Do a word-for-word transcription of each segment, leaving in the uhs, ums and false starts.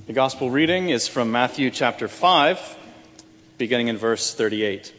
The gospel reading is from Matthew chapter five, beginning in verse thirty-eight.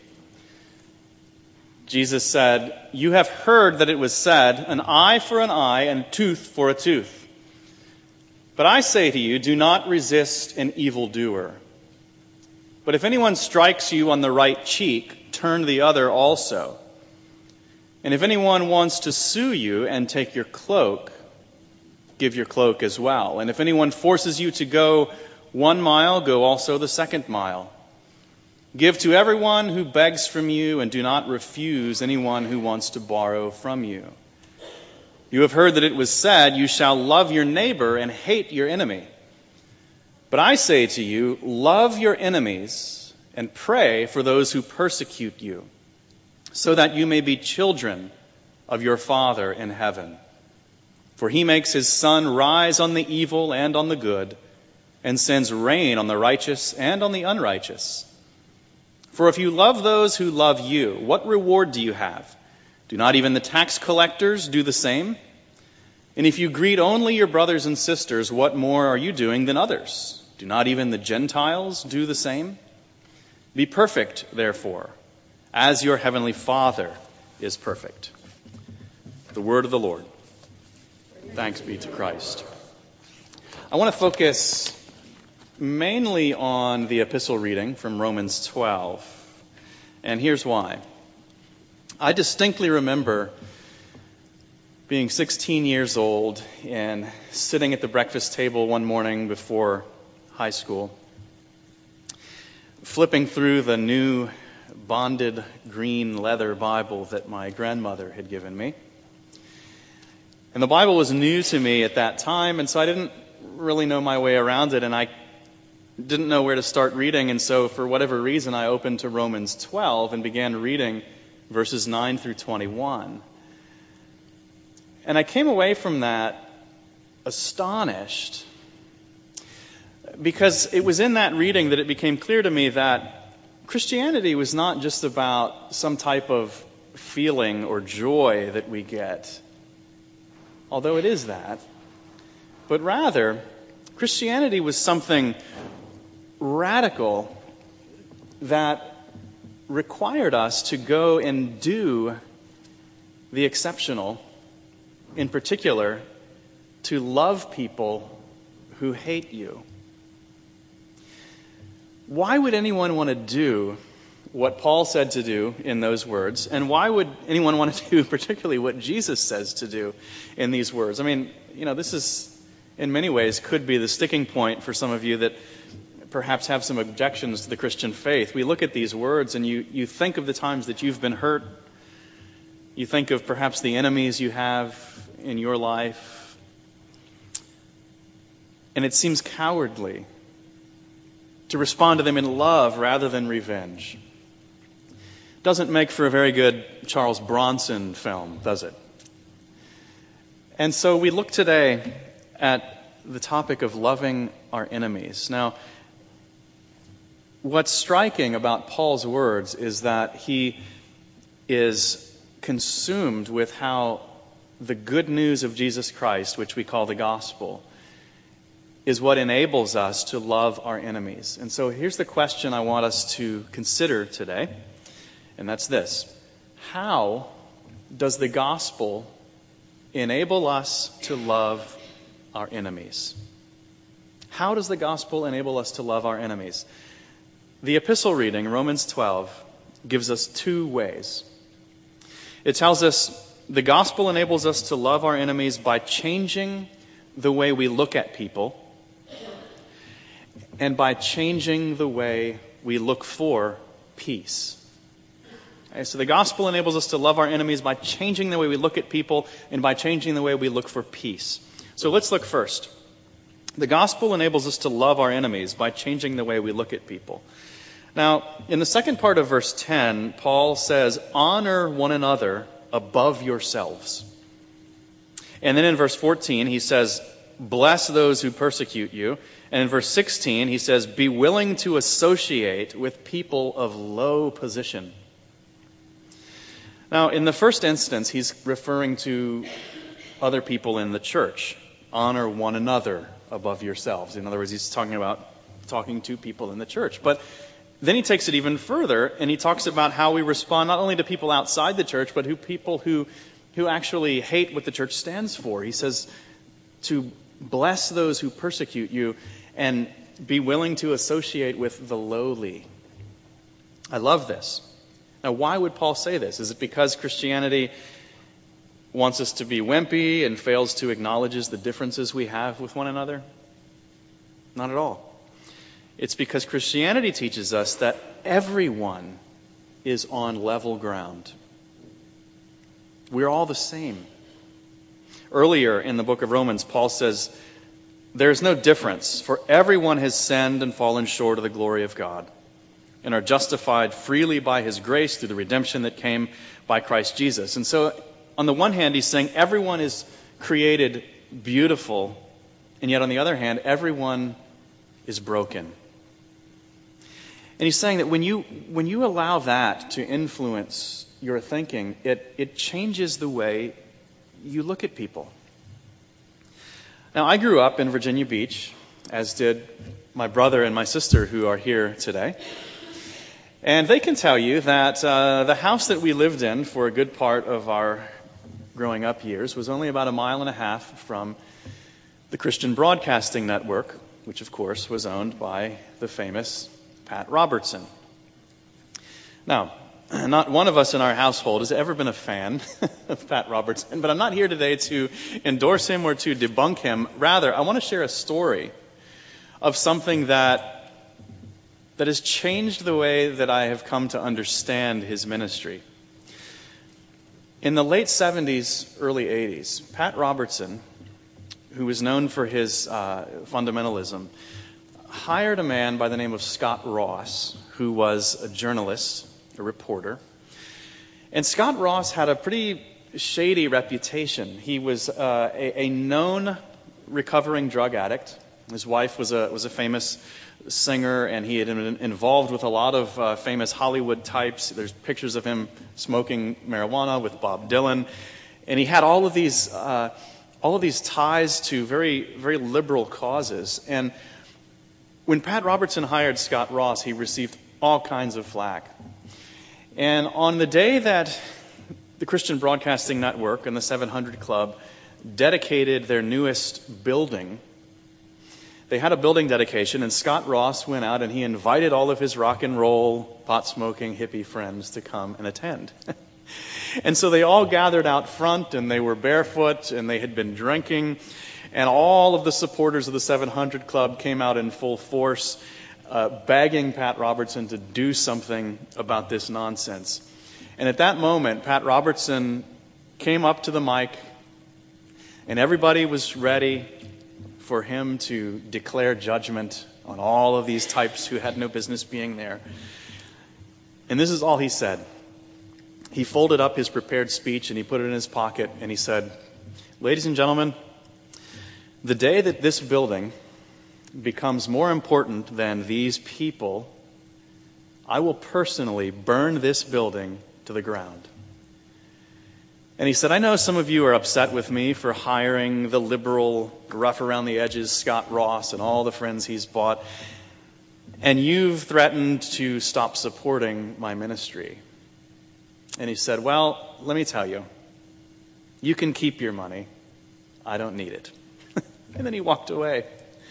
Jesus said, "You have heard that it was said, an eye for an eye and tooth for a tooth. But I say to you, do not resist an evildoer. But if anyone strikes you on the right cheek, turn the other also. And if anyone wants to sue you and take your cloak, give your cloak as well. And if anyone forces you to go one mile, go also the second mile. Give to everyone who begs from you, and do not refuse anyone who wants to borrow from you. You have heard that it was said, you shall love your neighbor and hate your enemy. But I say to you, love your enemies and pray for those who persecute you, so that you may be children of your Father in heaven. For he makes his sun rise on the evil and on the good, and sends rain on the righteous and on the unrighteous. For if you love those who love you, what reward do you have? Do not even the tax collectors do the same? And if you greet only your brothers and sisters, what more are you doing than others? Do not even the Gentiles do the same? Be perfect, therefore, as your heavenly Father is perfect." The word of the Lord. Thanks be to Christ. I want to focus mainly on the epistle reading from Romans twelve. And here's why. I distinctly remember being sixteen years old and sitting at the breakfast table one morning before high school, flipping through the new bonded green leather Bible that my grandmother had given me. And the Bible was new to me at that time, and so I didn't really know my way around it, and I didn't know where to start reading, and so for whatever reason I opened to Romans twelve and began reading verses nine through twenty-one. And I came away from that astonished, because it was in that reading that it became clear to me that Christianity was not just about some type of feeling or joy that we get, although it is that, but rather, Christianity was something radical that required us to go and do the exceptional, in particular, to love people who hate you. Why would anyone want to do what Paul said to do in those words? And why would anyone want to do particularly what Jesus says to do in these words? I mean, you know, this is, in many ways, could be the sticking point for some of you that perhaps have some objections to the Christian faith. We look at these words and you, you think of the times that you've been hurt. You think of perhaps the enemies you have in your life. And it seems cowardly to respond to them in love rather than revenge. Doesn't make for a very good Charles Bronson film, does it? And so we look today at the topic of loving our enemies. Now, what's striking about Paul's words is that he is consumed with how the good news of Jesus Christ, which we call the gospel, is what enables us to love our enemies. And so here's the question I want us to consider today. And that's this. How does the gospel enable us to love our enemies? How does the gospel enable us to love our enemies? The epistle reading, Romans twelve, gives us two ways. It tells us the gospel enables us to love our enemies by changing the way we look at people and by changing the way we look for peace. Okay, so the gospel enables us to love our enemies by changing the way we look at people and by changing the way we look for peace. So let's look first. The gospel enables us to love our enemies by changing the way we look at people. Now, in the second part of verse ten, Paul says, honor one another above yourselves. And then in verse fourteen, he says, bless those who persecute you. And in verse sixteen, he says, be willing to associate with people of low position. Now, in the first instance, he's referring to other people in the church. Honor one another above yourselves. In other words, he's talking about talking to people in the church. But then he takes it even further, and he talks about how we respond not only to people outside the church, but who people who who actually hate what the church stands for. He says to bless those who persecute you and be willing to associate with the lowly. I love this. Now, why would Paul say this? Is it because Christianity wants us to be wimpy and fails to acknowledge the differences we have with one another? Not at all. It's because Christianity teaches us that everyone is on level ground. We're all the same. Earlier in the book of Romans, Paul says, "There's no difference, for everyone has sinned and fallen short of the glory of God, and are justified freely by his grace through the redemption that came by Christ Jesus." And so, on the one hand, he's saying everyone is created beautiful, and yet on the other hand, everyone is broken. And he's saying that when you when you allow that to influence your thinking, it, it changes the way you look at people. Now, I grew up in Virginia Beach, as did my brother and my sister who are here today. And they can tell you that uh, the house that we lived in for a good part of our growing up years was only about a mile and a half from the Christian Broadcasting Network, which of course was owned by the famous Pat Robertson. Now, not one of us in our household has ever been a fan of Pat Robertson, but I'm not here today to endorse him or to debunk him. Rather, I want to share a story of something that that has changed the way that I have come to understand his ministry. In the late seventies, early eighties, Pat Robertson, who was known for his uh, fundamentalism, hired a man by the name of Scott Ross, who was a journalist, a reporter. And Scott Ross had a pretty shady reputation. He was uh, a, a known recovering drug addict. His wife was a was a famous singer, and he had been involved with a lot of uh, famous Hollywood types. There's pictures of him smoking marijuana with Bob Dylan, and he had all of these uh, all of these ties to very very liberal causes. And when Pat Robertson hired Scott Ross, he received all kinds of flack. And on the day that the Christian Broadcasting Network and the seven hundred Club dedicated their newest building, they had a building dedication, and Scott Ross went out and he invited all of his rock and roll, pot-smoking, hippie friends to come and attend. And so they all gathered out front, and they were barefoot, and they had been drinking, and all of the supporters of the seven hundred Club came out in full force, Uh, begging Pat Robertson to do something about this nonsense. And at that moment, Pat Robertson came up to the mic, and everybody was ready for him to declare judgment on all of these types who had no business being there. And this is all he said. He folded up his prepared speech, and he put it in his pocket, and he said, "Ladies and gentlemen, the day that this building becomes more important than these people, I will personally burn this building to the ground." And he said, "I know some of you are upset with me for hiring the liberal, rough around the edges Scott Ross and all the friends he's bought, and you've threatened to stop supporting my ministry." And he said, "Well, let me tell you, you can keep your money. I don't need it." And then he walked away.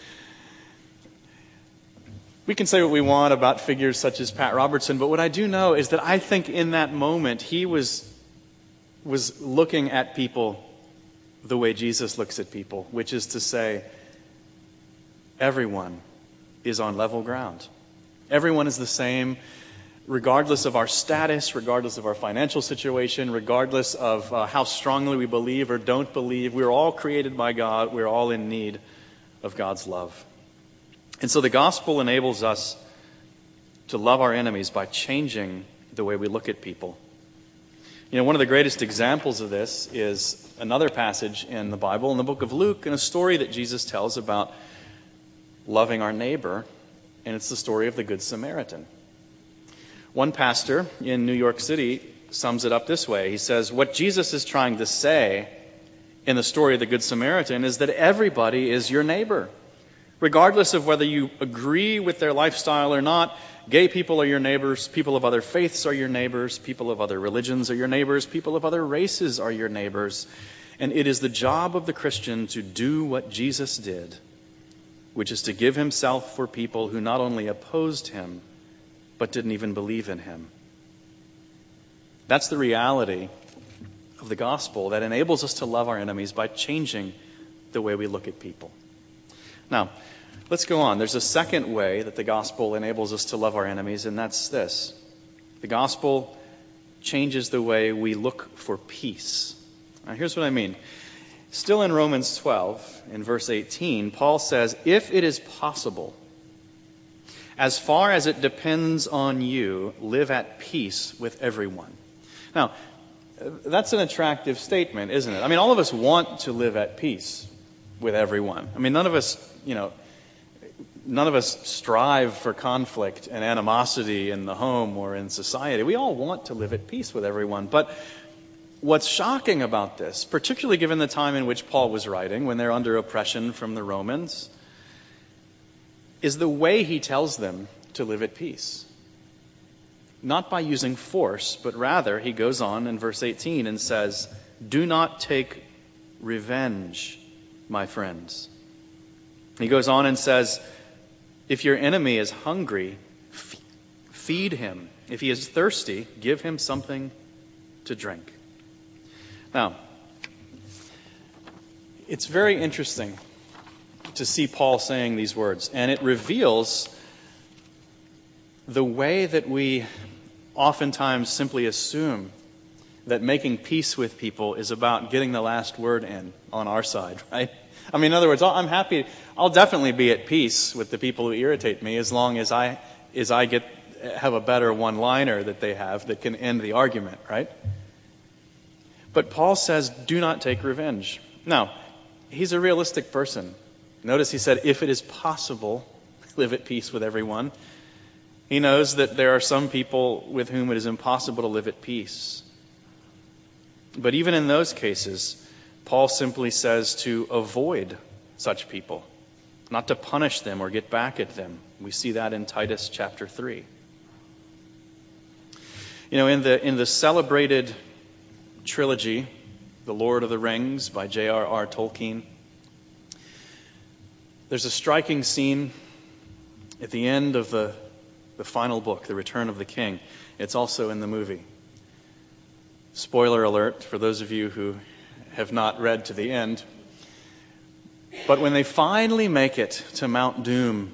We can say what we want about figures such as Pat Robertson, but what I do know is that I think in that moment he was was looking at people the way Jesus looks at people, which is to say, everyone is on level ground. Everyone is the same, regardless of our status, regardless of our financial situation, regardless of uh, how strongly we believe or don't believe. We're all created by God. We're all in need of God's love. And so the gospel enables us to love our enemies by changing the way we look at people. You know, one of the greatest examples of this is another passage in the Bible, in the book of Luke, and a story that Jesus tells about loving our neighbor, and it's the story of the Good Samaritan. One pastor in New York City sums it up this way. He says, what Jesus is trying to say in the story of the Good Samaritan is that everybody is your neighbor. Regardless of whether you agree with their lifestyle or not, gay people are your neighbors, people of other faiths are your neighbors, people of other religions are your neighbors, people of other races are your neighbors. And it is the job of the Christian to do what Jesus did, which is to give himself for people who not only opposed him, but didn't even believe in him. That's the reality of the gospel that enables us to love our enemies by changing the way we look at people. Now, let's go on. There's a second way that the gospel enables us to love our enemies, and that's this. The gospel changes the way we look for peace. Now, here's what I mean. Still in Romans twelve, in verse eighteen, Paul says, if it is possible, as far as it depends on you, live at peace with everyone. Now, that's an attractive statement, isn't it? I mean, all of us want to live at peace with everyone. I mean, none of us, you know, none of us strive for conflict and animosity in the home or in society. We all want to live at peace with everyone. But what's shocking about this, particularly given the time in which Paul was writing, when they're under oppression from the Romans, is the way he tells them to live at peace. Not by using force, but rather he goes on in verse eighteen and says, do not take revenge, my friends. He goes on and says, if your enemy is hungry, f- feed him. If he is thirsty, give him something to drink. Now, it's very interesting to see Paul saying these words, and it reveals the way that we oftentimes simply assume that making peace with people is about getting the last word in on our side, right? I mean, in other words, I'm happy, I'll definitely be at peace with the people who irritate me as long as I as I get have a better one-liner that they have that can end the argument, right? But Paul says, do not take revenge. Now, he's a realistic person. Notice he said, if it is possible, live at peace with everyone. He knows that there are some people with whom it is impossible to live at peace. But even in those cases, Paul simply says to avoid such people, not to punish them or get back at them. We see that in Titus chapter three. You know, in the in the celebrated trilogy, The Lord of the Rings by J R R Tolkien, there's a striking scene at the end of the, the final book, The Return of the King. It's also in the movie. Spoiler alert for those of you who have not read to the end. But when they finally make it to Mount Doom,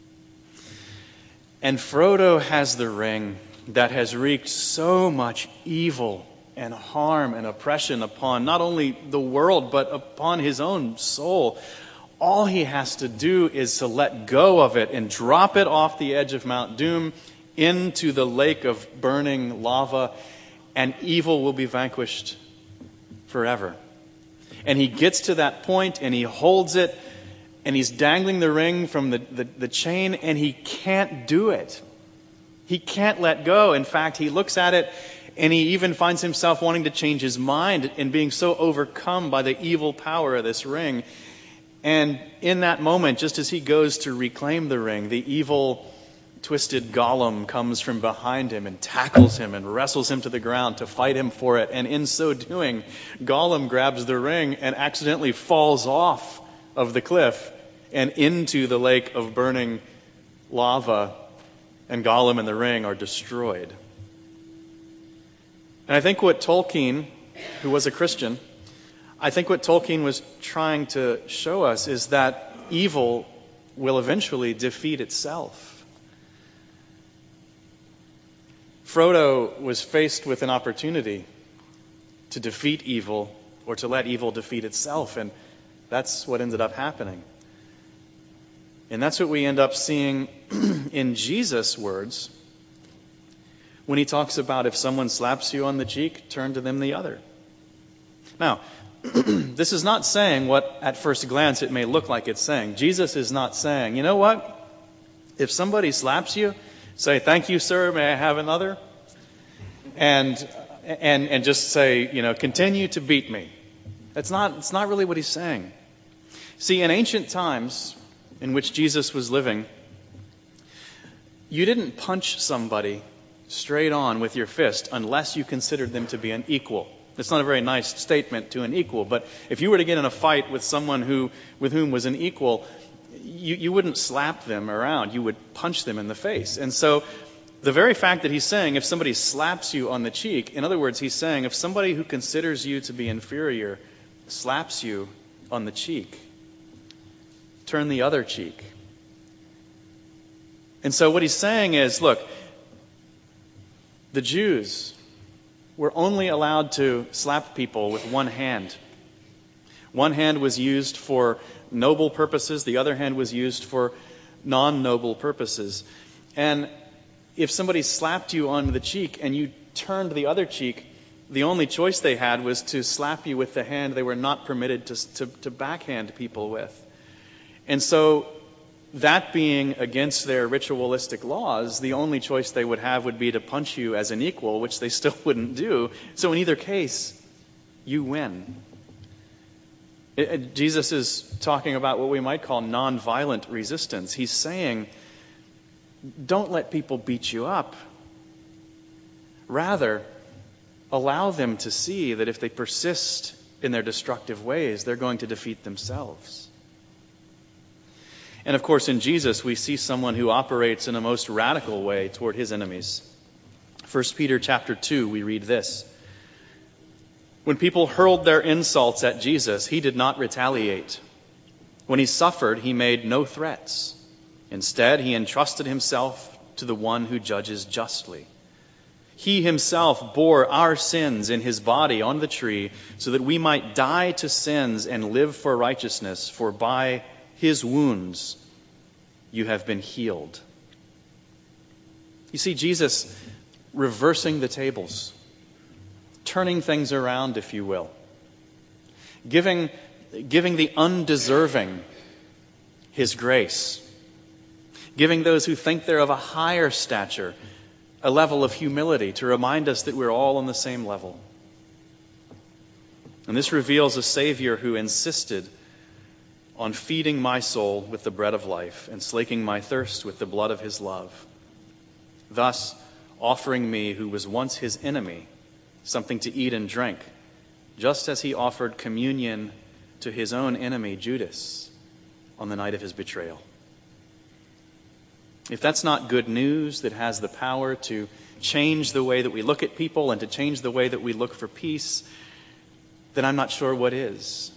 and Frodo has the ring that has wreaked so much evil and harm and oppression upon not only the world, but upon his own soul, all he has to do is to let go of it and drop it off the edge of Mount Doom into the lake of burning lava, and evil will be vanquished forever. And he gets to that point and he holds it and he's dangling the ring from the, the, the chain, and he can't do it. He can't let go. In fact, he looks at it and he even finds himself wanting to change his mind and being so overcome by the evil power of this ring. And in that moment, just as he goes to reclaim the ring, the evil twisted Gollum comes from behind him and tackles him and wrestles him to the ground to fight him for it. And in so doing, Gollum grabs the ring and accidentally falls off of the cliff and into the lake of burning lava, and Gollum and the ring are destroyed. And I think what Tolkien, who was a Christian, I think what Tolkien was trying to show us is that evil will eventually defeat itself. Frodo was faced with an opportunity to defeat evil or to let evil defeat itself, and that's what ended up happening. And that's what we end up seeing in Jesus' words when he talks about if someone slaps you on the cheek, turn to them the other. Now, this is not saying what at first glance it may look like it's saying. Jesus is not saying, you know what? If somebody slaps you, say, thank you, sir, may I have another? And and and just say, you know, continue to beat me. That's not, it's not really what he's saying. See, in ancient times, in which Jesus was living, you didn't punch somebody straight on with your fist unless you considered them to be an equal. It's not a very nice statement to an equal, but if you were to get in a fight with someone who, with whom was an equal, you, you wouldn't slap them around. You would punch them in the face. And so the very fact that he's saying if somebody slaps you on the cheek, in other words, he's saying if somebody who considers you to be inferior slaps you on the cheek, turn the other cheek. And so what he's saying is, look, the Jews were only allowed to slap people with one hand. One hand was used for noble purposes. The other hand was used for non-noble purposes. And if somebody slapped you on the cheek and you turned the other cheek, the only choice they had was to slap you with the hand they were not permitted to, to, to backhand people with. And so that being against their ritualistic laws, the only choice they would have would be to punch you as an equal, which they still wouldn't do. So in either case, you win. It, it, Jesus is talking about what we might call nonviolent resistance. He's saying, don't let people beat you up. Rather, allow them to see that if they persist in their destructive ways, they're going to defeat themselves. And of course, in Jesus, we see someone who operates in a most radical way toward his enemies. First Peter chapter two, we read this. When people hurled their insults at Jesus, he did not retaliate. When he suffered, he made no threats. Instead, he entrusted himself to the one who judges justly. He himself bore our sins in his body on the tree so that we might die to sins and live for righteousness, for by his wounds you have been healed. You see Jesus reversing the tables, turning things around, if you will, giving, giving the undeserving his grace, giving those who think they're of a higher stature a level of humility to remind us that we're all on the same level. And this reveals a Savior who insisted on feeding my soul with the bread of life and slaking my thirst with the blood of his love, thus offering me, who was once his enemy, something to eat and drink, just as he offered communion to his own enemy, Judas, on the night of his betrayal. If that's not good news that has the power to change the way that we look at people and to change the way that we look for peace, then I'm not sure what is.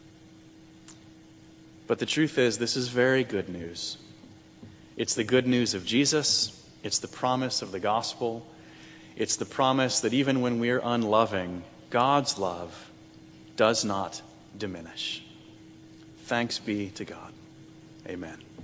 But the truth is, this is very good news. It's the good news of Jesus. It's the promise of the gospel. It's the promise that even when we're unloving, God's love does not diminish. Thanks be to God. Amen.